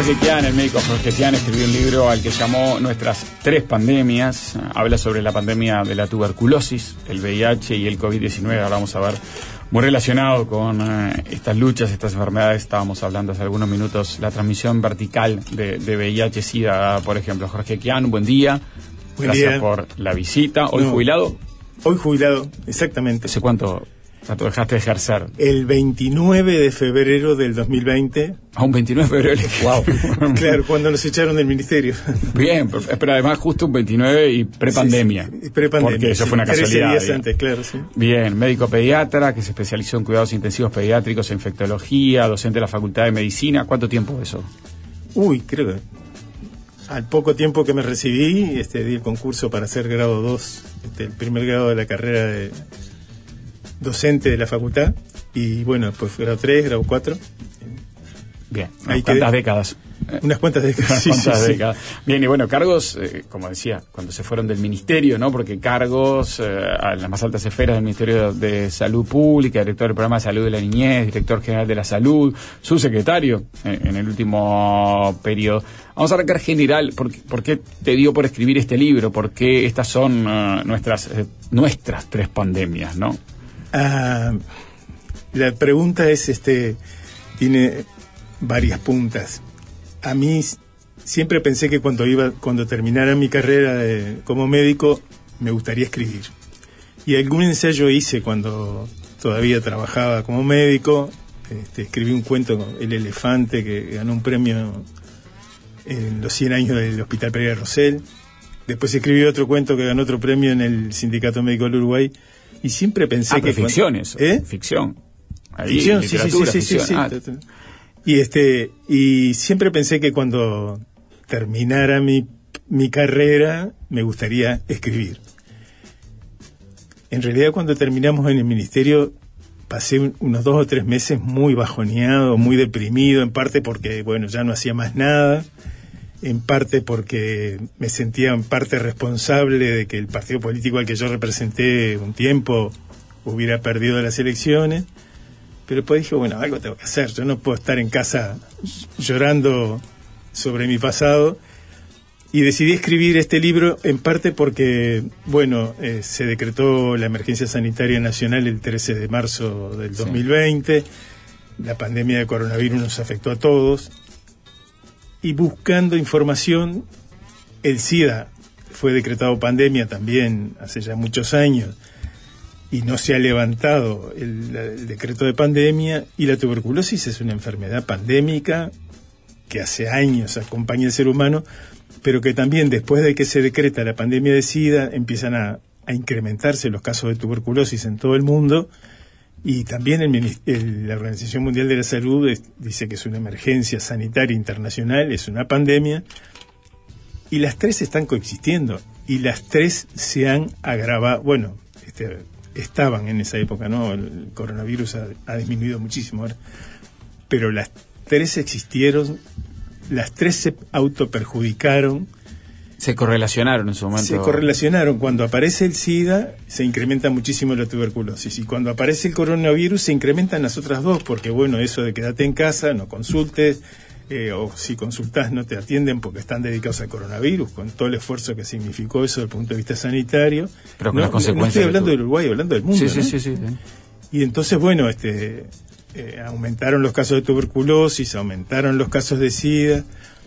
Jorge Kian, el médico Jorge Kian, escribió un libro al que llamó Nuestras tres pandemias. Habla sobre la pandemia de la tuberculosis, el VIH y el COVID-19. Ahora vamos a ver, muy relacionado con estas luchas, estas enfermedades. Estábamos hablando hace algunos minutos, la transmisión vertical de VIH-Sida, por ejemplo. Jorge Kian, buen día. Gracias por la visita. ¿Hoy jubilado? Hoy jubilado, exactamente. ¿Hace cuánto dejaste de ejercer? El 29 de febrero del 2020. ¿A un 29 de febrero? ¡Wow! Claro, cuando nos echaron del ministerio. Bien, pero además justo un 29 y prepandemia. Sí, prepandemia. Porque eso fue una casualidad. 13 días antes, claro, sí. Bien, médico pediatra que se especializó en cuidados intensivos pediátricos e infectología, docente de la Facultad de Medicina. ¿Cuánto tiempo eso? Creo que al poco tiempo que me recibí, di el concurso para hacer grado 2, el primer grado de la carrera de docente de la facultad, y bueno, después grado 3, grado 4. Bien, ¿cuántas décadas? Unas cuantas décadas. Décadas. Bien, y bueno, cargos, como decía, cuando se fueron del ministerio, ¿no? Porque cargos a las más altas esferas del Ministerio de Salud Pública, director del Programa de Salud de la Niñez, director general de la Salud, subsecretario en el último periodo. Vamos a arrancar general. ¿Por qué te dio por escribir este libro? ¿Por qué estas son nuestras tres pandemias, no? La pregunta es, tiene varias puntas. A mí siempre pensé que cuando terminara mi carrera como médico, me gustaría escribir. Y algún ensayo hice cuando todavía trabajaba como médico. Escribí un cuento, El elefante, que ganó un premio en los 100 años del Hospital Pereira Rosell. Después escribí otro cuento que ganó otro premio en el Sindicato Médico del Uruguay. Y siempre pensé que... ficción eso. Ficción. Ahí, ficción, literatura, sí. Y siempre pensé que cuando terminara mi carrera me gustaría escribir. En realidad, cuando terminamos en el ministerio, pasé unos 2 o 3 meses muy bajoneado, muy deprimido, en parte porque, ya no hacía más nada, en parte porque me sentía en parte responsable de que el partido político al que yo representé un tiempo hubiera perdido las elecciones. Pero después dije, algo tengo que hacer. Yo no puedo estar en casa llorando sobre mi pasado. Y decidí escribir este libro en parte porque, se decretó la emergencia sanitaria nacional el 13 de marzo del 2020. La pandemia de coronavirus nos afectó a todos. Y buscando información, el SIDA fue decretado pandemia también hace ya muchos años. Y no se ha levantado el decreto de pandemia, y la tuberculosis es una enfermedad pandémica que hace años acompaña al ser humano, pero que también después de que se decreta la pandemia de SIDA empiezan a incrementarse los casos de tuberculosis en todo el mundo, y también la Organización Mundial de la Salud dice que es una emergencia sanitaria internacional, es una pandemia, y las tres están coexistiendo, y las tres se han agravado. Estaban en esa época, ¿no? El coronavirus ha disminuido muchísimo ahora. Pero las tres existieron, las tres se autoperjudicaron. Se correlacionaron en su momento. Se correlacionaron. Cuando aparece el SIDA, se incrementa muchísimo la tuberculosis. Y cuando aparece el coronavirus, se incrementan las otras dos, porque eso de quédate en casa, no consultes, o si consultás no te atienden porque están dedicados al coronavirus, con todo el esfuerzo que significó eso desde el punto de vista sanitario. Pero con las consecuencias. No estoy hablando del Uruguay, hablando del mundo. Sí. Y entonces, aumentaron los casos de tuberculosis, aumentaron los casos de SIDA.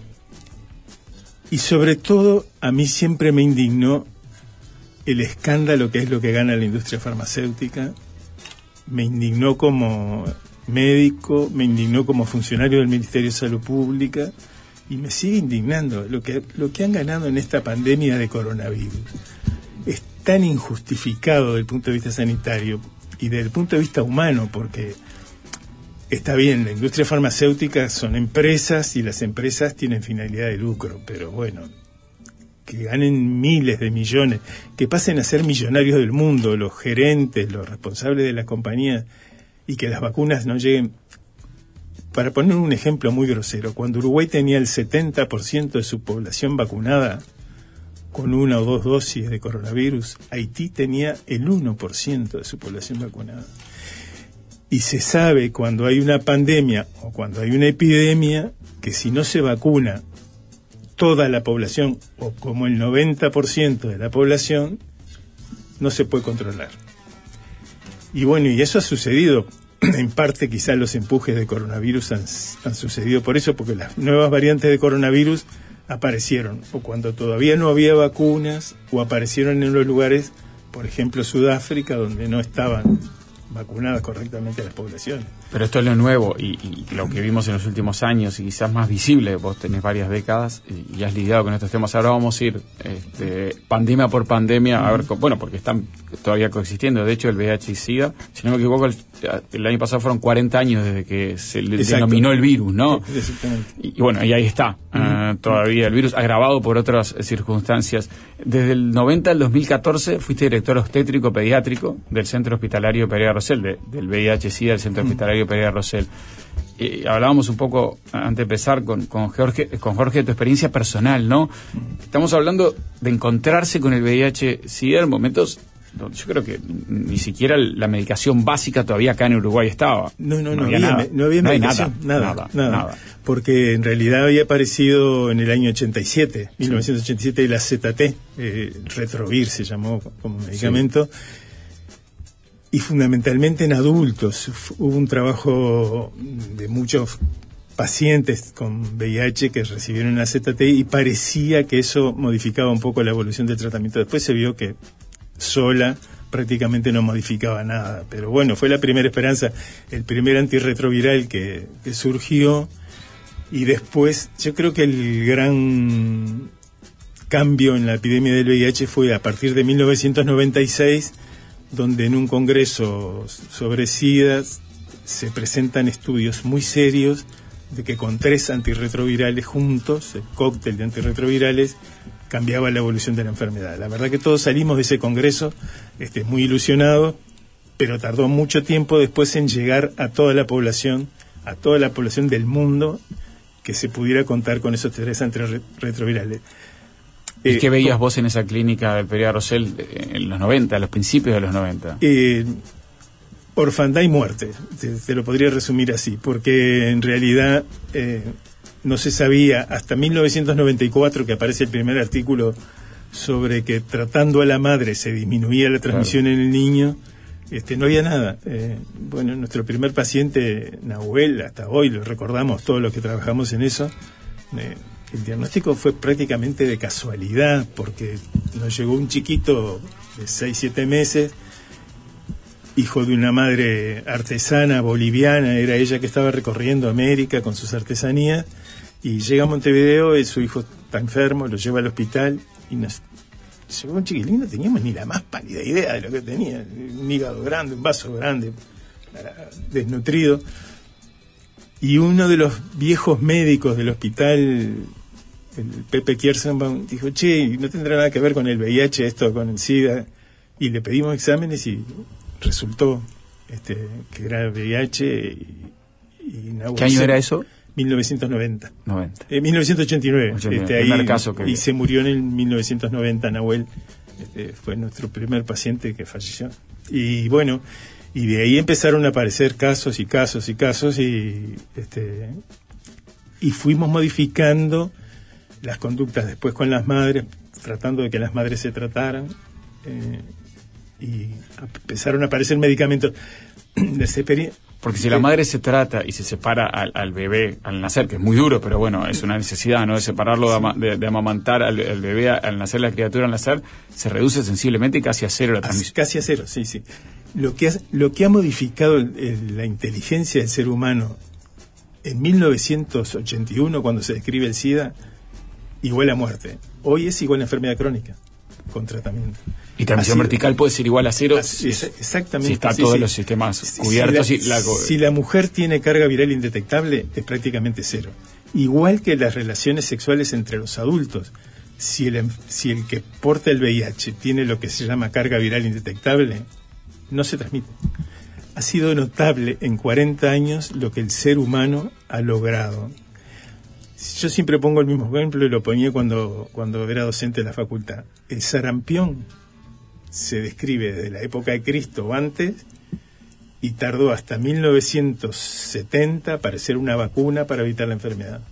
Y sobre todo, a mí siempre me indignó el escándalo que es lo que gana la industria farmacéutica. Me indignó como médico, me indignó como funcionario del Ministerio de Salud Pública, y me sigue indignando lo que han ganado en esta pandemia de coronavirus. Es tan injustificado desde el punto de vista sanitario y desde el punto de vista humano, porque está bien, la industria farmacéutica son empresas y las empresas tienen finalidad de lucro, pero que ganen miles de millones, que pasen a ser millonarios del mundo, los gerentes, los responsables de las compañías, y que las vacunas no lleguen. Para poner un ejemplo muy grosero, cuando Uruguay tenía el 70% de su población vacunada con 1 o 2 dosis de coronavirus, Haití tenía el 1% de su población vacunada. Y se sabe cuando hay una pandemia o cuando hay una epidemia que si no se vacuna toda la población, o como el 90% de la población, no se puede controlar. Y bueno, y eso ha sucedido. En parte quizás los empujes de coronavirus han sucedido por eso, porque las nuevas variantes de coronavirus aparecieron, o cuando todavía no había vacunas, o aparecieron en los lugares, por ejemplo Sudáfrica, donde no estaban vacunadas correctamente las poblaciones. Pero esto es lo nuevo y lo que vimos en los últimos años y quizás más visible. Vos tenés varias décadas y has lidiado con estos temas. Ahora vamos a ir pandemia por pandemia, a ver, bueno, porque están todavía coexistiendo. De hecho, el VIH y SIDA, si no me equivoco, el año pasado fueron 40 años desde que se le denominó el virus, ¿no? Exactamente. Y bueno, y ahí está, todavía el virus, agravado por otras circunstancias. Desde el 90 al 2014 fuiste director obstétrico pediátrico del Centro Hospitalario Pereira Rosell, del VIH-Sida del Centro Hospitalario Pereira Rosell. Hablábamos un poco, antes de empezar, con Jorge de tu experiencia personal, ¿no? Estamos hablando de encontrarse con el VIH-Sida en momentos donde yo creo que ni siquiera la medicación básica todavía acá en Uruguay estaba. No había medicación, nada. Porque en realidad había aparecido en el año 87, 1987, el AZT, Retrovir se llamó como medicamento. Sí. Y fundamentalmente en adultos. Hubo un trabajo de muchos pacientes con VIH que recibieron el AZT y parecía que eso modificaba un poco la evolución del tratamiento. Después se vio que sola prácticamente no modificaba nada. Pero bueno, fue la primera esperanza, el primer antirretroviral que surgió. Y después yo creo que el gran cambio en la epidemia del VIH fue a partir de 1996, donde en un congreso sobre SIDA se presentan estudios muy serios de que con 3 antirretrovirales juntos, el cóctel de antirretrovirales, cambiaba la evolución de la enfermedad. La verdad que todos salimos de ese congreso muy ilusionados, pero tardó mucho tiempo después en llegar a toda la población del mundo, que se pudiera contar con esos 3 antirretrovirales. ¿Y qué veías vos en esa clínica del Pereira Rosell en los 90, a los principios de los 90? Orfandad y muerte, te lo podría resumir así, porque en realidad no se sabía hasta 1994, que aparece el primer artículo sobre que tratando a la madre se disminuía la transmisión en el niño. No había nada. Bueno, nuestro primer paciente, Nahuel, hasta hoy lo recordamos todos los que trabajamos en eso. El diagnóstico fue prácticamente de casualidad, porque nos llegó un chiquito de 6-7 meses, hijo de una madre artesana boliviana, era ella que estaba recorriendo América con sus artesanías, y llega a Montevideo y su hijo está enfermo, lo lleva al hospital, y nos llegó un chiquilín, no teníamos ni la más pálida idea de lo que tenía, un hígado grande, un vaso grande, desnutrido. Y uno de los viejos médicos del hospital, el Pepe Kierzenbaum, dijo, che, no tendrá nada que ver con el VIH esto, con el SIDA. Y le pedimos exámenes y resultó que era VIH. ¿Qué año era eso? 1990. 1989. 1989. Caso que... Y se murió en el 1990, Nahuel. Fue nuestro primer paciente que falleció. Y bueno... Y de ahí empezaron a aparecer casos y fuimos modificando las conductas después con las madres, tratando de que las madres se trataran, y empezaron a aparecer medicamentos. Porque si la madre se trata y se separa al bebé al nacer, que es muy duro, pero bueno, es una necesidad, ¿no? De separarlo, de amamantar al bebé al nacer, la criatura al nacer, se reduce sensiblemente y casi a cero la transmisión. Casi a cero, sí. Lo que ha modificado la inteligencia del ser humano en 1981, cuando se describe el SIDA, igual a muerte. Hoy es igual a enfermedad crónica, con tratamiento. Y transmisión vertical puede ser igual a cero. Exactamente. Si está todos los sistemas cubiertos. Si la mujer tiene carga viral indetectable, es prácticamente cero. Igual que las relaciones sexuales entre los adultos. Si el que porta el VIH tiene lo que se llama carga viral indetectable, no se transmite. Ha sido notable en 40 años lo que el ser humano ha logrado. Yo siempre pongo el mismo ejemplo y lo ponía cuando era docente de la facultad. El sarampión se describe desde la época de Cristo o antes, y tardó hasta 1970 para hacer una vacuna para evitar la enfermedad.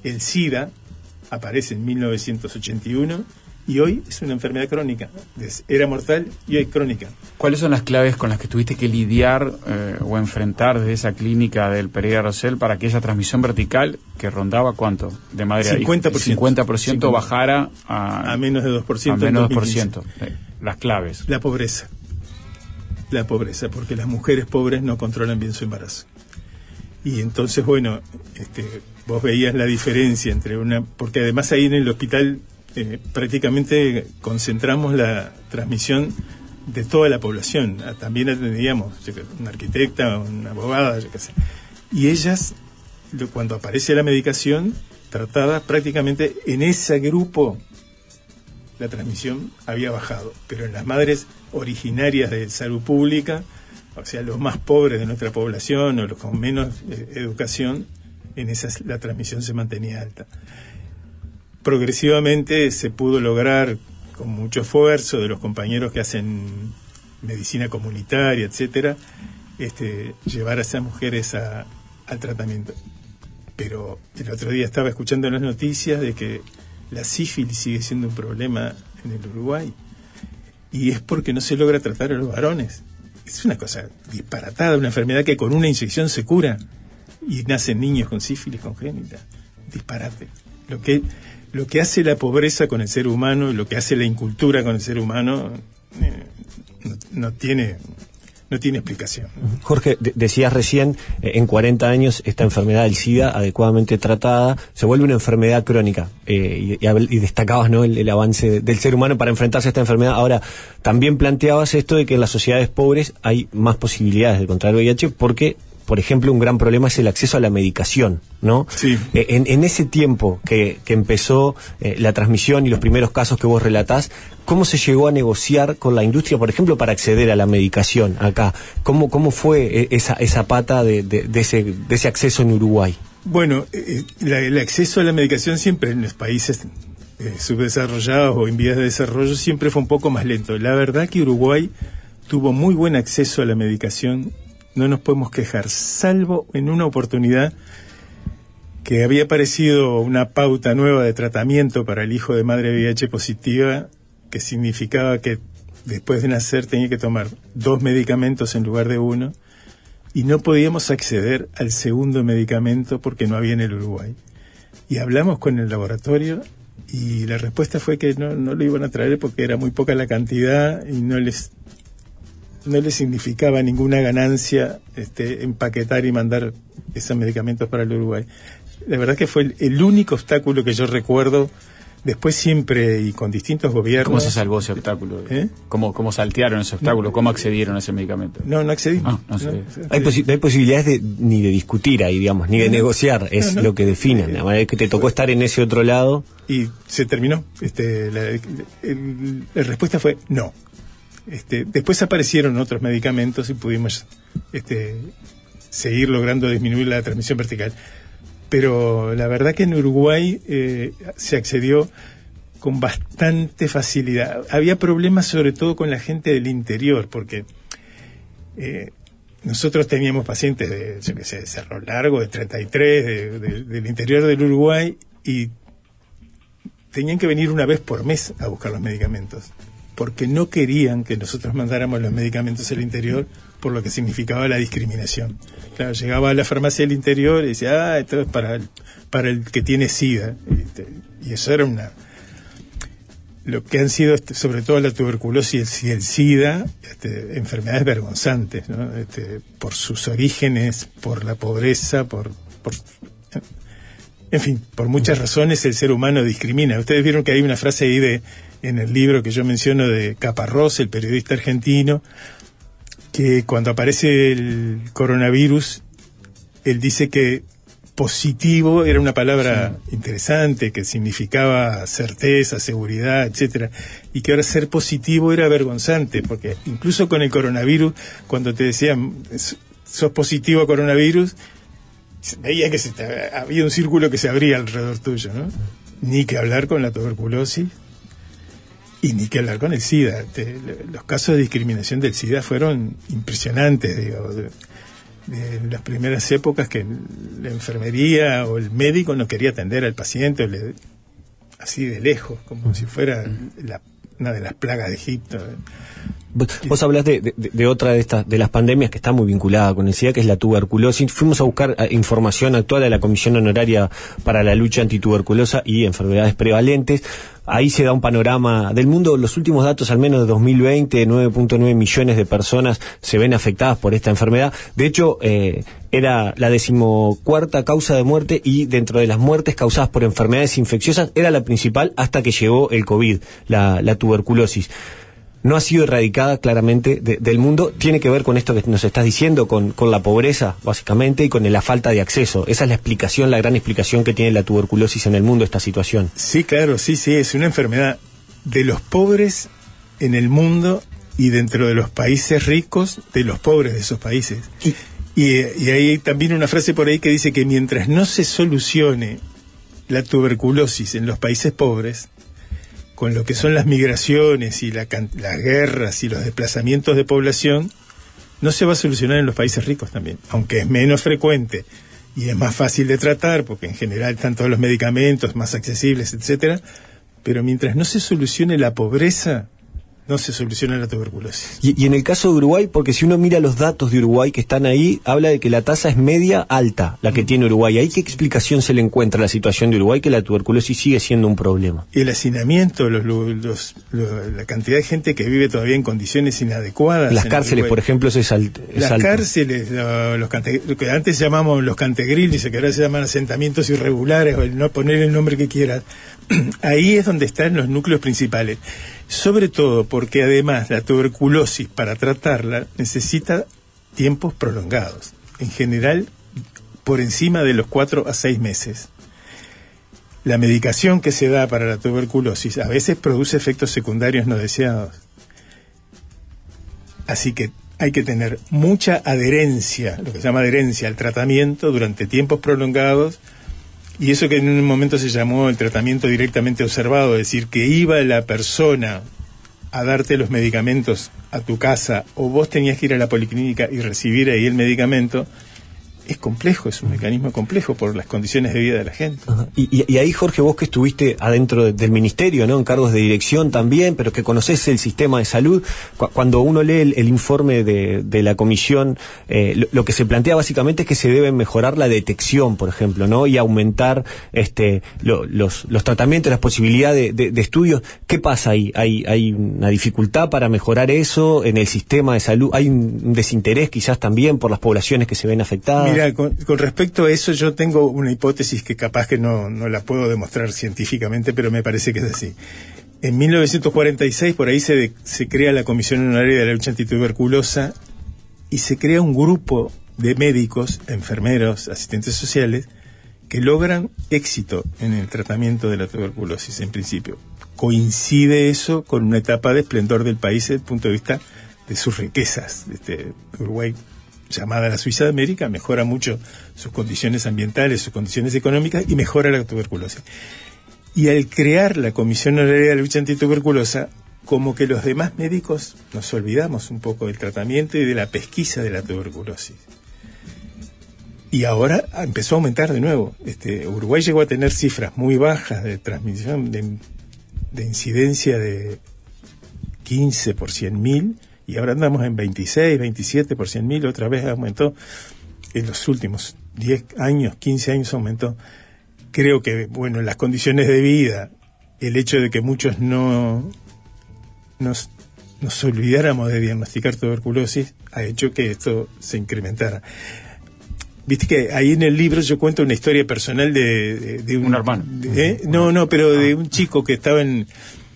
El SIDA aparece en 1981 y hoy es una enfermedad crónica. Era mortal y hoy es crónica. ¿Cuáles son las claves con las que tuviste que lidiar o enfrentar desde esa clínica del Pereira Rosell para que esa transmisión vertical, que rondaba cuánto de madre a hijo, 50% bajara a menos de 2%? A menos de 2%. Las claves. La pobreza, porque las mujeres pobres no controlan bien su embarazo. Y entonces, bueno, vos veías la diferencia entre porque además ahí en el hospital prácticamente concentramos la transmisión de toda la población. También atendíamos una arquitecta, una abogada, yo qué sé. Y ellas, cuando aparece la medicación, tratada prácticamente en ese grupo, la transmisión había bajado. Pero en las madres originarias de salud pública, o sea, los más pobres de nuestra población o los con menos educación, en esas la transmisión se mantenía alta. Progresivamente se pudo lograr, con mucho esfuerzo de los compañeros que hacen medicina comunitaria, etcétera, llevar a esas mujeres al tratamiento. Pero el otro día estaba escuchando las noticias de que la sífilis sigue siendo un problema en el Uruguay, y es porque no se logra tratar a los varones. Es una cosa disparatada, una enfermedad que con una inyección se cura y nacen niños con sífilis congénita. Disparate. Lo que hace la pobreza con el ser humano y lo que hace la incultura con el ser humano no tiene explicación. Jorge, decías recién, en 40 años esta enfermedad del SIDA, adecuadamente tratada, se vuelve una enfermedad crónica. Y destacabas, ¿no?, el avance del ser humano para enfrentarse a esta enfermedad. Ahora, también planteabas esto de que en las sociedades pobres hay más posibilidades de contraer VIH porque, por ejemplo, un gran problema es el acceso a la medicación, ¿no? Sí. En ese tiempo que empezó la transmisión y los primeros casos que vos relatás, ¿cómo se llegó a negociar con la industria, por ejemplo, para acceder a la medicación acá? ¿Cómo fue esa pata de ese acceso en Uruguay? Bueno, el acceso a la medicación siempre en los países subdesarrollados o en vías de desarrollo siempre fue un poco más lento. La verdad que Uruguay tuvo muy buen acceso a la medicación. No nos podemos quejar, salvo en una oportunidad que había aparecido una pauta nueva de tratamiento para el hijo de madre VIH positiva, que significaba que después de nacer tenía que tomar 2 medicamentos en lugar de 1, y no podíamos acceder al segundo medicamento porque no había en el Uruguay. Y hablamos con el laboratorio y la respuesta fue que no lo iban a traer porque era muy poca la cantidad y no les significaba ninguna ganancia empaquetar y mandar esos medicamentos para el Uruguay. La verdad que fue el único obstáculo que yo recuerdo. Después siempre, y con distintos gobiernos... ¿Cómo se salvó ese obstáculo? ¿Cómo saltearon ese obstáculo? ¿Cómo accedieron a ese medicamento? No accedí. No hay posibilidades ni de discutir ahí, digamos, ni de negociar. Es lo que definen. La manera es que te tocó estar en ese otro lado. Y se terminó. La respuesta fue no. Después aparecieron otros medicamentos y pudimos seguir logrando disminuir la transmisión vertical. Pero la verdad que en Uruguay se accedió con bastante facilidad. Había problemas sobre todo con la gente del interior, porque nosotros teníamos pacientes de Cerro Largo, de 33, del interior del Uruguay, y tenían que venir una vez por mes a buscar los medicamentos, porque no querían que nosotros mandáramos los medicamentos al interior por lo que significaba la discriminación. Claro, llegaba a la farmacia del interior y decía, esto es para el que tiene SIDA. Y eso era lo que han sido, sobre todo la tuberculosis y el SIDA, enfermedades vergonzantes, ¿no? Por sus orígenes, por la pobreza, en fin, por muchas razones el ser humano discrimina. Ustedes vieron que hay una frase ahí en el libro que yo menciono de Caparrós, el periodista argentino, que cuando aparece el coronavirus, él dice que positivo era una palabra interesante, que significaba certeza, seguridad, etcétera, y que ahora ser positivo era vergonzante, porque incluso con el coronavirus, cuando te decían sos positivo a coronavirus, veía que había un círculo que se abría alrededor tuyo, ¿no? Ni que hablar con la tuberculosis y ni que hablar con el SIDA. Los casos de discriminación del SIDA fueron impresionantes, digo. de las primeras épocas que la enfermería o el médico no quería atender al paciente así de lejos, como si fuera una de las plagas de Egipto. Vos hablás de otra de las pandemias que está muy vinculada con el SIDA, que es la tuberculosis. Fuimos a buscar información actual a la Comisión Honoraria para la Lucha Antituberculosa y Enfermedades Prevalentes. Ahí se da un panorama del mundo. Los últimos datos, al menos de 2020, 9.9 millones de personas se ven afectadas por esta enfermedad. De hecho, era la 14ª causa de muerte, y dentro de las muertes causadas por enfermedades infecciosas era la principal hasta que llegó el COVID, la tuberculosis. No ha sido erradicada claramente del mundo. Tiene que ver con esto que nos estás diciendo, con la pobreza, básicamente, y con la falta de acceso. Esa es la explicación, la gran explicación que tiene la tuberculosis en el mundo, esta situación. Sí, claro, sí, es una enfermedad de los pobres en el mundo y dentro de los países ricos, de los pobres de esos países. Y hay también una frase por ahí que dice que mientras no se solucione la tuberculosis en los países pobres, con lo que son las migraciones y las guerras y los desplazamientos de población, no se va a solucionar en los países ricos también, aunque es menos frecuente y es más fácil de tratar, porque en general están todos los medicamentos más accesibles, etcétera, pero mientras no se solucione la pobreza, no se soluciona la tuberculosis. Y en el caso de Uruguay, porque si uno mira los datos de Uruguay que están ahí, habla de que la tasa es media alta, la que tiene Uruguay. ¿Ahí qué explicación se le encuentra a la situación de Uruguay, que la tuberculosis sigue siendo un problema? El hacinamiento, la cantidad de gente que vive todavía en condiciones inadecuadas. Las cárceles, por ejemplo, es alto. Las cárceles, lo que antes llamamos los cantegrilis, que ahora se llaman asentamientos irregulares, o el no poner el nombre que quieras, ahí es donde están los núcleos principales. Sobre todo porque además la tuberculosis, para tratarla, necesita tiempos prolongados. En general, por encima de los 4 a 6 meses. La medicación que se da para la tuberculosis a veces produce efectos secundarios no deseados. Así que hay que tener mucha adherencia, lo que se llama adherencia al tratamiento durante tiempos prolongados. Y eso que en un momento se llamó el tratamiento directamente observado, es decir, que iba la persona a darte los medicamentos a tu casa, o vos tenías que ir a la policlínica y recibir ahí el medicamento. Es complejo, es un mecanismo complejo por las condiciones de vida de la gente. Y ahí, Jorge, vos que estuviste adentro del ministerio, ¿no?, en cargos de dirección también, pero que conocés el sistema de salud, cuando uno lee el informe de la comisión, lo que se plantea básicamente es que se debe mejorar la detección, por ejemplo, ¿no?, y aumentar los tratamientos, las posibilidades de estudios. ¿Qué pasa ahí? ¿Hay una dificultad para mejorar eso en el sistema de salud? ¿Hay un desinterés quizás también por las poblaciones que se ven afectadas? Mira, con respecto a eso, yo tengo una hipótesis que capaz que no la puedo demostrar científicamente, pero me parece que es así. En 1946, por ahí se crea la Comisión Honoraria de la Lucha Antituberculosa y se crea un grupo de médicos, enfermeros, asistentes sociales, que logran éxito en el tratamiento de la tuberculosis, en principio. Coincide eso con una etapa de esplendor del país desde el punto de vista de sus riquezas. Uruguay, llamada la Suiza de América, mejora mucho sus condiciones ambientales, sus condiciones económicas, y mejora la tuberculosis. Y al crear la Comisión Honoraria de la Lucha Antituberculosa, como que los demás médicos nos olvidamos un poco del tratamiento y de la pesquisa de la tuberculosis. Y ahora empezó a aumentar de nuevo. Uruguay llegó a tener cifras muy bajas de transmisión, de incidencia de 15 por 100.000, y ahora andamos en 26, 27 por 100.000, otra vez aumentó. En los últimos 10 años, 15 años aumentó. Creo que, bueno, las condiciones de vida, el hecho de que muchos nos olvidáramos de diagnosticar tuberculosis, ha hecho que esto se incrementara. Viste que ahí en el libro yo cuento una historia personal de un hermano. De un chico que estaba en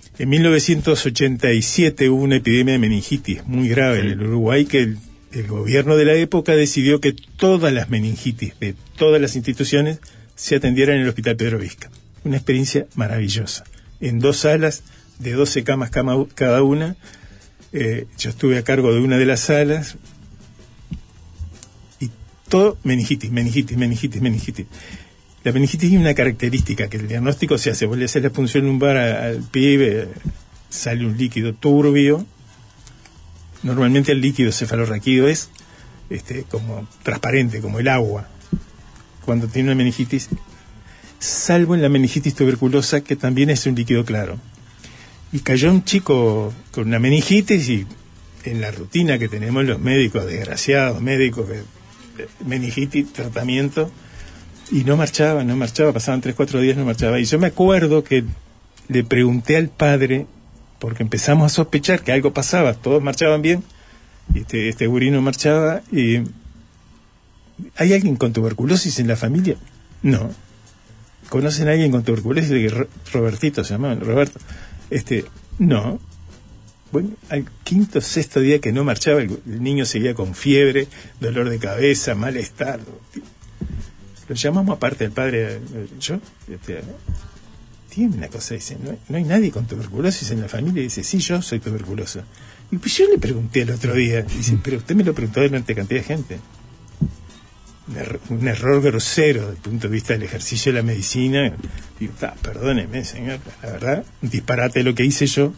1987 hubo una epidemia de meningitis muy grave en el Uruguay, que el gobierno de la época decidió que todas las meningitis de todas las instituciones se atendieran en el Hospital Pedro Vizca. Una experiencia maravillosa. En 2 salas de 12 camas cada una. Yo estuve a cargo de una de las salas y todo meningitis. La meningitis tiene una característica, que el diagnóstico se hace, vos le haces la punción lumbar al pibe, sale un líquido turbio. Normalmente el líquido cefalorraquídeo es como transparente, como el agua, cuando tiene una meningitis, salvo en la meningitis tuberculosa, que también es un líquido claro. Y cayó un chico con una meningitis, y en la rutina que tenemos los médicos, desgraciados médicos, meningitis, tratamiento, y no marchaba, pasaban 3-4 días, no marchaba. Y yo me acuerdo que le pregunté al padre, porque empezamos a sospechar que algo pasaba, todos marchaban bien, y este gurí no marchaba, y ¿hay alguien con tuberculosis en la familia? No. ¿Conocen a alguien con tuberculosis? Robertito se llamaba, Roberto. No. Bueno, al 5º, 6º día que no marchaba, el niño seguía con fiebre, dolor de cabeza, malestar. Lo llamamos aparte al padre, yo, tiene una cosa, dice, no hay nadie con tuberculosis en la familia, y dice, sí, yo soy tuberculosa. Y pues yo le pregunté el otro día, dice, pero usted me lo preguntó delante de cantidad de gente. Un error grosero desde el punto de vista del ejercicio de la medicina. Digo, perdóneme, señor, la verdad, un disparate lo que hice yo.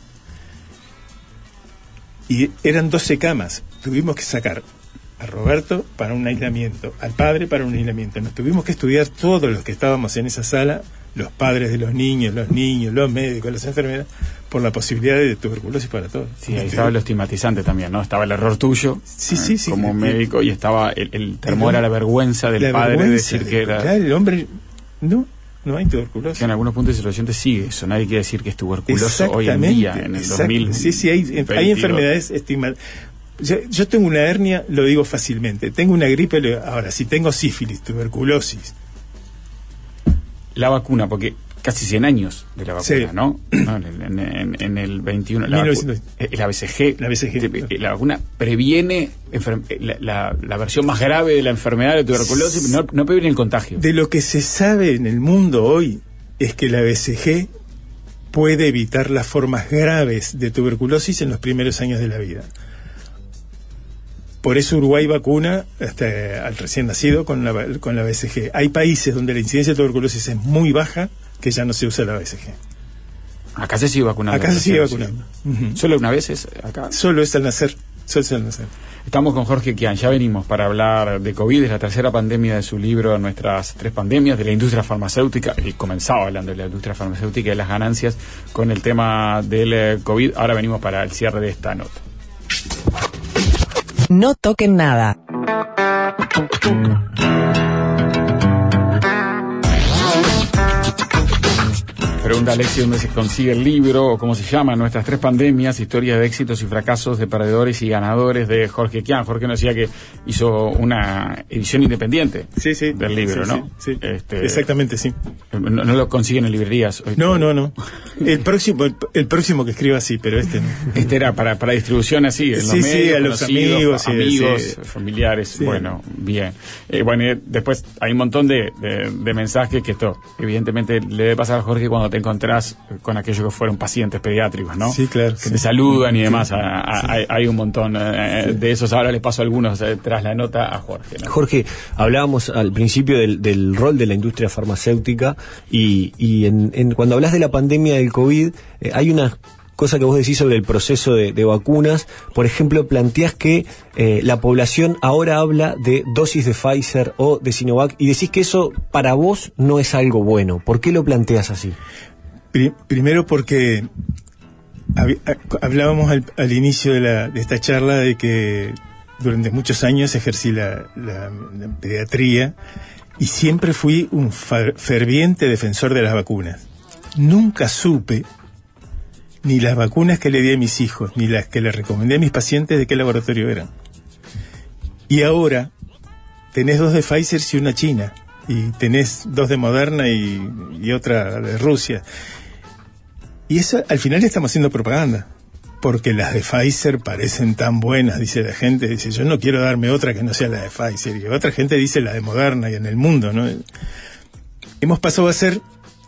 Y eran 12 camas, tuvimos que sacar a Roberto para un aislamiento, al padre para un aislamiento. Nos tuvimos que estudiar todos los que estábamos en esa sala, los padres de los niños, los médicos, las enfermeras, por la posibilidad de tuberculosis para todos. Sí, ahí estaba lo estigmatizante también, ¿no? Estaba el error tuyo, sí, como médico, y estaba el temor a la vergüenza del padre de decir que era... Claro, el hombre, no hay tuberculosis. Que en algunos puntos de situación sigue eso, nadie quiere decir que es tuberculoso hoy en día, en el 2000. Sí, hay enfermedades estigmatizadas. Yo tengo una hernia, lo digo fácilmente. Tengo una gripe, ahora, si tengo sífilis, tuberculosis. La vacuna, porque casi 100 años de la vacuna, sí. ¿No? En el 21. La BCG. La vacuna previene la versión más grave de la enfermedad de tuberculosis, no previene el contagio. De lo que se sabe en el mundo hoy es que la BCG puede evitar las formas graves de tuberculosis en los primeros años de la vida. Por eso Uruguay vacuna al recién nacido con la BCG. Hay países donde la incidencia de tuberculosis es muy baja, que ya no se usa la BCG. Acá se sigue vacunando. Acá se sigue vacunando. Uh-huh. ¿Solo una vez es acá? Solo es al nacer. Estamos con Jorge Kian, ya venimos para hablar de COVID, es la tercera pandemia de su libro Nuestras 3 pandemias, de la industria farmacéutica. Él comenzaba hablando de la industria farmacéutica y de las ganancias con el tema del COVID. Ahora venimos para el cierre de esta nota. No toquen nada. Pregunta Alexi dónde se consigue el libro, o cómo se llama, Nuestras 3 pandemias, historias de éxitos y fracasos de perdedores y ganadores, de Jorge Kian. Jorge nos decía que hizo una edición independiente del libro, ¿no? Sí. Exactamente, sí. No lo consiguen en librerías hoy. No. El próximo que escriba sí, pero este no. Este era para distribución así, en los medios, a los amigos, familiares. Sí. Bueno, bien. Después hay un montón de mensajes que esto, evidentemente, le debe pasar a Jorge cuando te encontrás con aquellos que fueron pacientes pediátricos, ¿no? Sí, claro. Que te saludan y demás. Hay un montón de esos. Ahora les paso algunos tras la nota a Jorge, ¿no? Jorge, hablábamos al principio del rol de la industria farmacéutica y cuando hablas de la pandemia del COVID, hay una cosa que vos decís sobre el proceso de vacunas. Por ejemplo, planteás que la población ahora habla de dosis de Pfizer o de Sinovac y decís que eso para vos no es algo bueno. ¿Por qué lo planteas así? Primero porque hablábamos al inicio de esta charla de que durante muchos años ejercí la pediatría y siempre fui un ferviente defensor de las vacunas. Nunca supe ni las vacunas que le di a mis hijos, ni las que le recomendé a mis pacientes de qué laboratorio eran. Y ahora tenés 2 de Pfizer y una china, y tenés 2 de Moderna y otra de Rusia. Y eso, al final estamos haciendo propaganda, porque las de Pfizer parecen tan buenas, dice la gente, dice, yo no quiero darme otra que no sea la de Pfizer, y otra gente dice la de Moderna, y en el mundo, ¿no? Hemos pasado a ser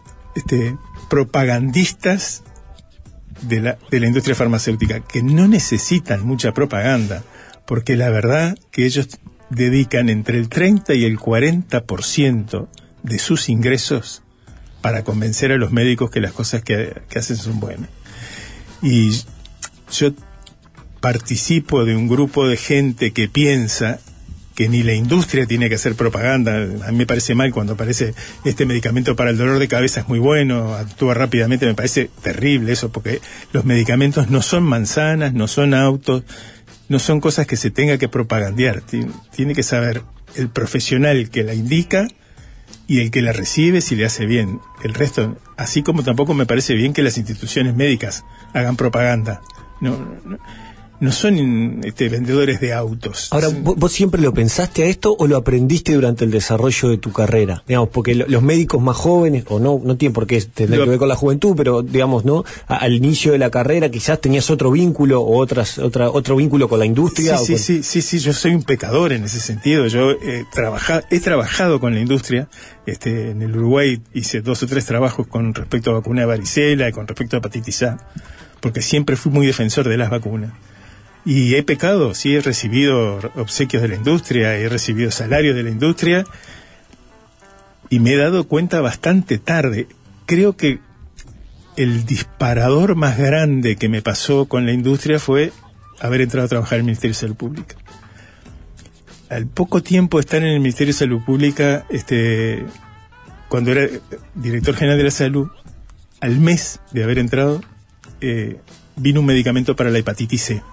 propagandistas de la industria farmacéutica, que no necesitan mucha propaganda, porque la verdad que ellos dedican entre el 30 y el 40% de sus ingresos para convencer a los médicos que las cosas que hacen son buenas. Y yo participo de un grupo de gente que piensa que ni la industria tiene que hacer propaganda. A mí me parece mal cuando aparece este medicamento para el dolor de cabeza, es muy bueno, actúa rápidamente, me parece terrible eso, porque los medicamentos no son manzanas, no son autos, no son cosas que se tenga que propagandear. Tiene que saber el profesional que la indica y el que la recibe si le hace bien. El resto, así como tampoco me parece bien que las instituciones médicas hagan propaganda. No son vendedores de autos. Ahora, ¿vos siempre lo pensaste a esto o lo aprendiste durante el desarrollo de tu carrera? Digamos, porque los médicos más jóvenes, o no tienen por qué tener que ver con la juventud, pero digamos, ¿no? Al inicio de la carrera quizás tenías otro vínculo o otro vínculo con la industria. Sí, yo soy un pecador en ese sentido. Yo he trabajado con la industria. En el Uruguay hice 2 o 3 trabajos con respecto a vacuna de varicela y con respecto a hepatitis A, porque siempre fui muy defensor de las vacunas. Y he pecado, sí, he recibido obsequios de la industria, he recibido salarios de la industria, y me he dado cuenta bastante tarde. Creo que el disparador más grande que me pasó con la industria fue haber entrado a trabajar en el Ministerio de Salud Pública. Al poco tiempo de estar en el Ministerio de Salud Pública, cuando era director general de la salud, al mes de haber entrado, vino un medicamento para la hepatitis C.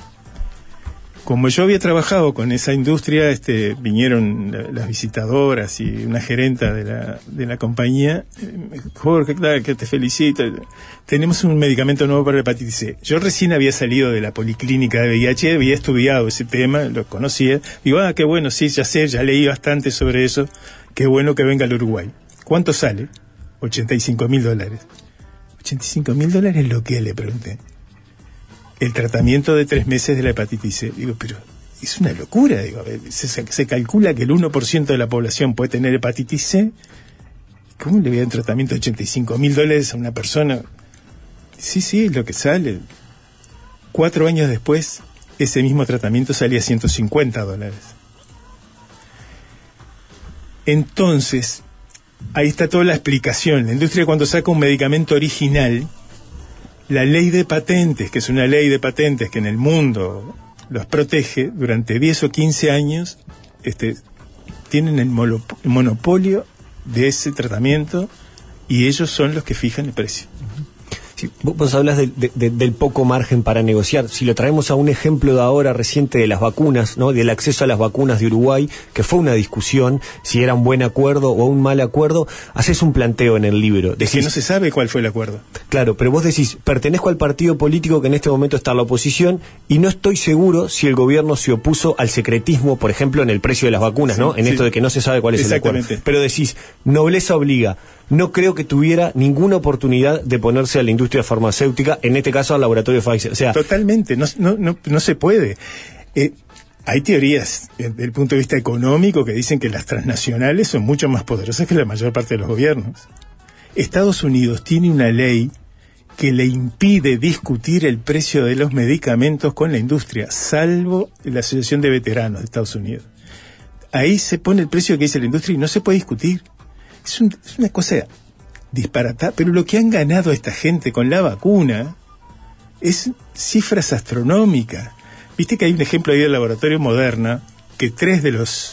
Como yo había trabajado con esa industria, vinieron las visitadoras y una gerenta de la compañía. Jorge, que te felicito. Tenemos un medicamento nuevo para la hepatitis C. Yo recién había salido de la policlínica de VIH, había estudiado ese tema, lo conocía. Digo, qué bueno, sí, ya sé, ya leí bastante sobre eso. Qué bueno que venga al Uruguay. ¿Cuánto sale? $85.000. $85.000, ¿lo que? Le pregunté. El tratamiento de 3 meses de la hepatitis C. Digo, pero es una locura. Digo, se calcula que el 1% de la población puede tener hepatitis C. ¿Cómo le voy a dar un tratamiento de $85.000 a una persona? Sí, es lo que sale. 4 años después, ese mismo tratamiento salía $150. Entonces, ahí está toda la explicación. La industria, cuando saca un medicamento original, la ley de patentes, que es una ley de patentes que en el mundo los protege, durante 10 o 15 años tienen el monopolio de ese tratamiento, y ellos son los que fijan el precio. Sí, vos hablas del poco margen para negociar. Si lo traemos a un ejemplo de ahora reciente de las vacunas, ¿no? Del acceso a las vacunas de Uruguay, que fue una discusión, si era un buen acuerdo o un mal acuerdo, haces un planteo en el libro. Es que no se sabe cuál fue el acuerdo. Claro, pero vos decís, pertenezco al partido político que en este momento está en la oposición y no estoy seguro si el gobierno se opuso al secretismo, por ejemplo, en el precio de las vacunas, ¿no? En esto de que no se sabe cuál es el acuerdo. Pero decís, nobleza obliga. No creo que tuviera ninguna oportunidad de ponerse a la industria farmacéutica, en este caso al laboratorio Pfizer. O sea, totalmente, no se puede. Hay teorías desde el punto de vista económico que dicen que las transnacionales son mucho más poderosas que la mayor parte de los gobiernos. Estados Unidos tiene una ley que le impide discutir el precio de los medicamentos con la industria, salvo la Asociación de Veteranos de Estados Unidos. Ahí se pone el precio que dice la industria y no se puede discutir. Es una cosa disparatada, pero lo que han ganado esta gente con la vacuna es cifras astronómicas. Viste que hay un ejemplo ahí del laboratorio Moderna, que 3 de los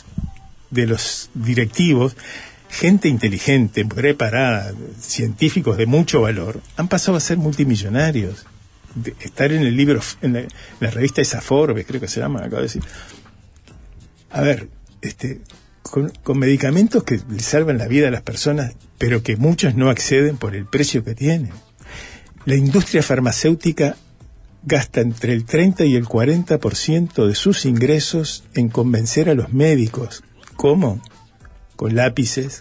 directivos, gente inteligente, preparada, científicos de mucho valor, han pasado a ser multimillonarios. Estar en el libro, en la revista esa Forbes, creo que se llama, acabo de decir. A ver, con medicamentos que le salvan la vida a las personas, pero que muchos no acceden por el precio que tienen. La industria farmacéutica gasta entre el 30 y el 40% de sus ingresos en convencer a los médicos. ¿Cómo? Con lápices,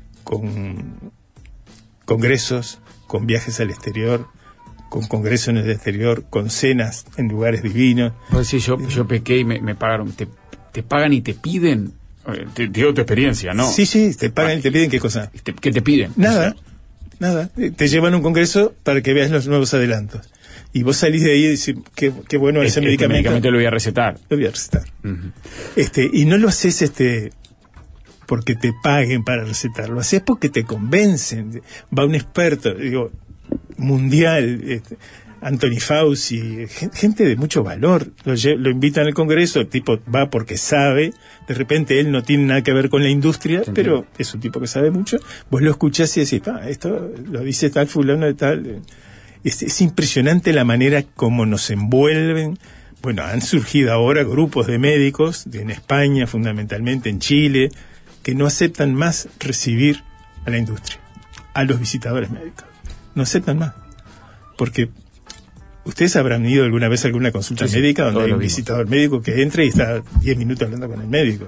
con congresos, con viajes al exterior, con congresos en el exterior, con cenas en lugares divinos. Pues sí, yo pequé y me pagaron. ¿Te pagan y te piden? Te digo tu experiencia, ¿no? Sí, te pagan y te piden, ¿qué cosa? ¿Qué te piden? Nada. Te llevan a un congreso para que veas los nuevos adelantos. Y vos salís de ahí y decís, qué bueno ese medicamento. Este medicamento lo voy a recetar. Uh-huh. Y no lo haces porque te paguen para recetar, lo haces porque te convencen. Va un experto, mundial, Anthony Fauci, gente de mucho valor, lo invitan al Congreso, el tipo va porque sabe, de repente él no tiene nada que ver con la industria, pero es un tipo que sabe mucho, vos lo escuchás y decís, esto lo dice tal fulano de tal. Es impresionante la manera como nos envuelven. Bueno, han surgido ahora grupos de médicos, en España fundamentalmente, en Chile, que no aceptan más recibir a la industria, a los visitadores médicos. No aceptan más. Porque ustedes habrán ido alguna vez a alguna consulta médica donde hay un visitador médico que entra y está 10 minutos hablando con el médico.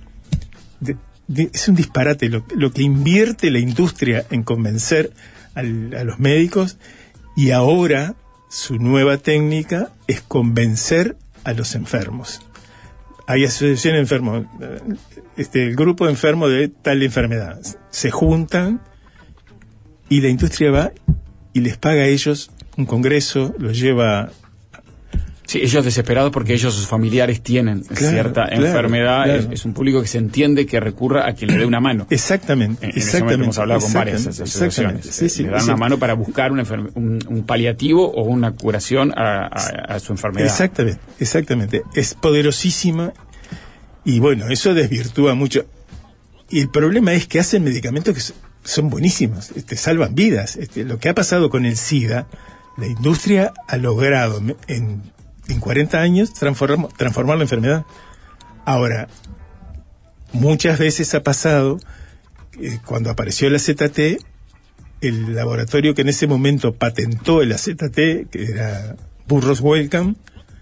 Es un disparate lo que invierte la industria en convencer a los médicos, y ahora su nueva técnica es convencer a los enfermos. Hay asociación de enfermos, el grupo de enfermos de tal enfermedad se juntan y la industria va y les paga a ellos un congreso, los lleva. Sí, ellos desesperados porque ellos, sus familiares, tienen cierta enfermedad. Claro. Es un público que se entiende que recurra a quien le dé una mano. Exactamente. Exactamente. Hemos hablado con varias asociaciones. Sí, le dan una mano para buscar un paliativo o una curación a su enfermedad. Exactamente. Es poderosísima y bueno, eso desvirtúa mucho. Y el problema es que hacen medicamentos que son buenísimos, salvan vidas. Lo que ha pasado con el SIDA, la industria ha logrado en 40 años transformar la enfermedad. Ahora, muchas veces ha pasado, cuando apareció el AZT, el laboratorio que en ese momento patentó el AZT, que era Burroughs Wellcome,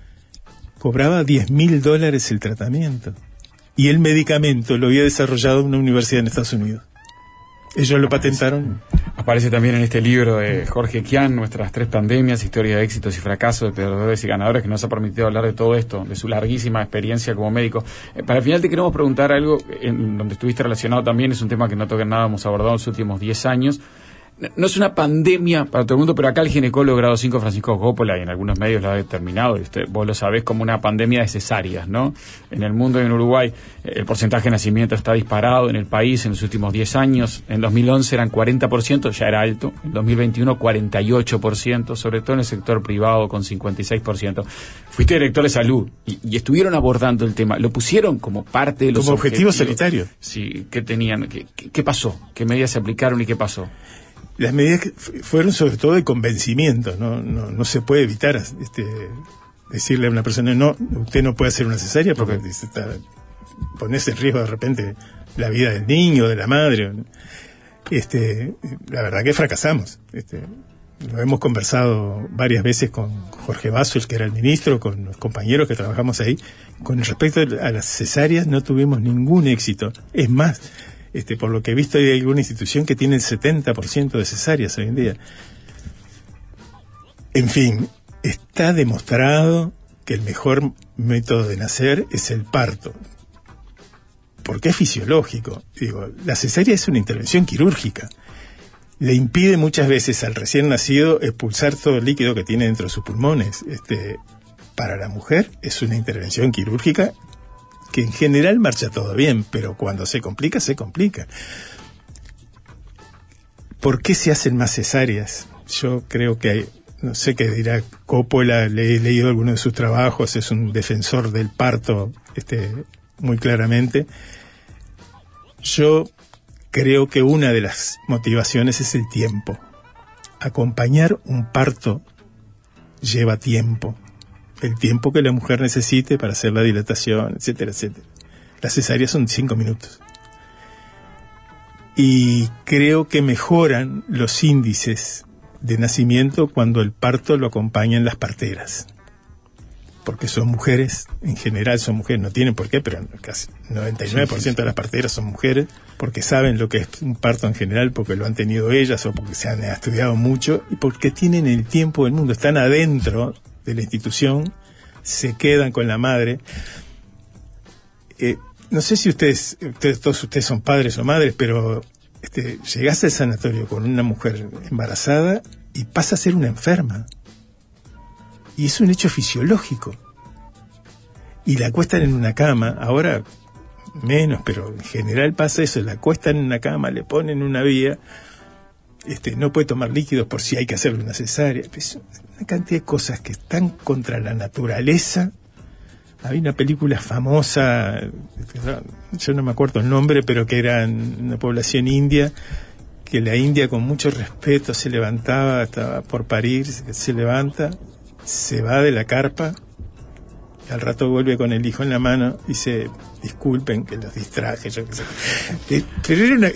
cobraba $10,000 el tratamiento. Y el medicamento lo había desarrollado una universidad en Estados Unidos. Ellos lo patentaron. Aparece también en este libro de Jorge Kian, Nuestras 3 pandemias, historia de éxitos y fracasos de perdedores y ganadores, que nos ha permitido hablar de todo esto, de su larguísima experiencia como médico. Para el final te queremos preguntar algo en donde estuviste relacionado también, es un tema que no toca nada, hemos abordado en los últimos 10 años. No es una pandemia para todo el mundo, pero acá el ginecólogo grado 5 Francisco Coppola, y en algunos medios lo ha determinado, y vos lo sabés, como una pandemia de cesáreas, ¿no? En el mundo y en Uruguay el porcentaje de nacimiento está disparado en el país en los últimos 10 años. En 2011 eran 40%, ya era alto. En 2021 48%, sobre todo en el sector privado con 56%. Fuiste director de salud y estuvieron abordando el tema. Lo pusieron como parte de los como objetivo sanitario. Sí, ¿qué tenían? ¿Qué pasó? ¿Qué medidas se aplicaron y qué pasó? Las medidas fueron sobre todo de convencimiento, no se puede evitar decirle a una persona, no, usted no puede hacer una cesárea porque pones en riesgo de repente la vida del niño, de la madre. La verdad que fracasamos. Lo hemos conversado varias veces con Jorge Basso, el que era el ministro, con los compañeros que trabajamos ahí. Con respecto a las cesáreas no tuvimos ningún éxito. Es más, por lo que he visto hay alguna institución que tiene el 70% de cesáreas hoy en día. En fin, está demostrado que el mejor método de nacer es el parto, porque es fisiológico. La cesárea es una intervención quirúrgica. Le impide muchas veces al recién nacido expulsar todo el líquido que tiene dentro de sus pulmones. Para la mujer es una intervención quirúrgica que en general marcha todo bien, pero cuando se complica, se complica. ¿Por qué se hacen más cesáreas? Yo creo que no sé qué dirá Coppola, le he leído algunos de sus trabajos, es un defensor del parto, muy claramente. Yo creo que una de las motivaciones es el tiempo. Acompañar un parto lleva tiempo. El tiempo que la mujer necesite para hacer la dilatación, etcétera, etcétera. Las cesáreas son 5 minutos. Y creo que mejoran los índices de nacimiento cuando el parto lo acompañan las parteras. Porque son mujeres, en general son mujeres, no tienen por qué, pero casi 99% de las parteras son mujeres, porque saben lo que es un parto en general, porque lo han tenido ellas o porque se han estudiado mucho y porque tienen el tiempo del mundo, están adentro de la institución, se quedan con la madre. No sé si todos ustedes son padres o madres, pero llegás al sanatorio con una mujer embarazada y pasa a ser una enferma. Y es un hecho fisiológico. Y la acuestan en una cama, ahora menos, pero en general pasa eso, la acuestan en una cama, le ponen una vía. no puede tomar líquidos por si hay que hacerle una cesárea. Es una cantidad de cosas que están contra la naturaleza. Había una película famosa, yo no me acuerdo el nombre, pero que era en una población india, que la India con mucho respeto se levantaba, estaba por parir, se levanta, se va de la carpa, y al rato vuelve con el hijo en la mano y dice, disculpen que los distraje, yo qué sé. Pero era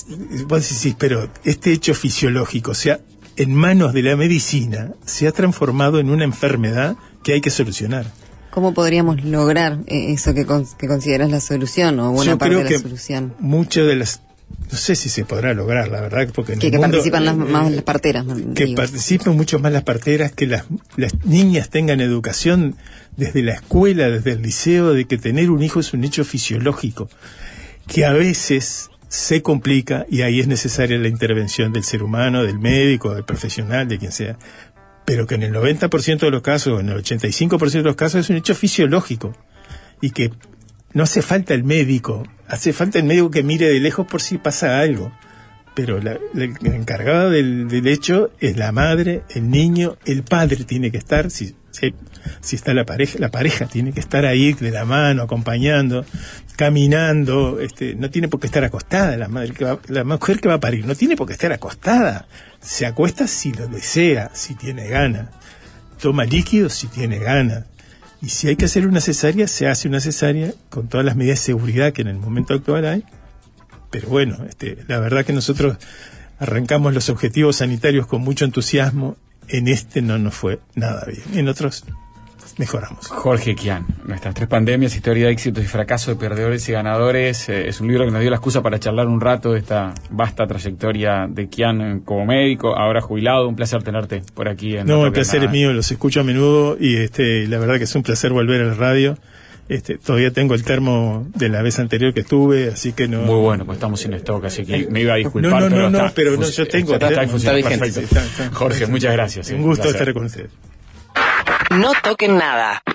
vos decís, pero este hecho fisiológico, o sea, en manos de la medicina, se ha transformado en una enfermedad que hay que solucionar. ¿Cómo podríamos lograr eso que consideras la solución o buena parte de la solución? Mucho de las, no sé si se podrá lograr, la verdad, porque que participan más las parteras. Participen mucho más las parteras, que las niñas tengan educación desde la escuela, desde el liceo, de que tener un hijo es un hecho fisiológico, que a veces se complica y ahí es necesaria la intervención del ser humano, del médico, del profesional, de quien sea. Pero que en el 90% de los casos, en el 85% de los casos es un hecho fisiológico y que no hace falta el médico, hace falta el médico que mire de lejos por si pasa algo, pero el encargado del hecho es la madre, el niño, el padre tiene que estar, si está la pareja tiene que estar ahí de la mano, acompañando, caminando, no tiene por qué estar acostada la mujer que va a parir, no tiene por qué estar acostada, se acuesta si lo desea, si tiene ganas, toma líquidos si tiene ganas, y si hay que hacer una cesárea, se hace una cesárea con todas las medidas de seguridad que en el momento actual hay. Pero bueno, la verdad que nosotros arrancamos los objetivos sanitarios con mucho entusiasmo. En no nos fue nada bien. En otros mejoramos. Jorge Kian, Nuestras 3 pandemias, historia de éxitos y fracasos, de perdedores y ganadores. Es un libro que nos dio la excusa para charlar un rato de esta vasta trayectoria de Kian como médico, ahora jubilado. Un placer tenerte por aquí. No, el placer es mío, los escucho a menudo y la verdad que es un placer volver a la radio. Todavía tengo el termo de la vez anterior que estuve, así que no. Muy bueno, pues estamos sin stock, así que me iba a disculpar. Pero yo tengo. Está vigente. Jorge, muchas gracias. Un gusto estar con ustedes. No toquen nada.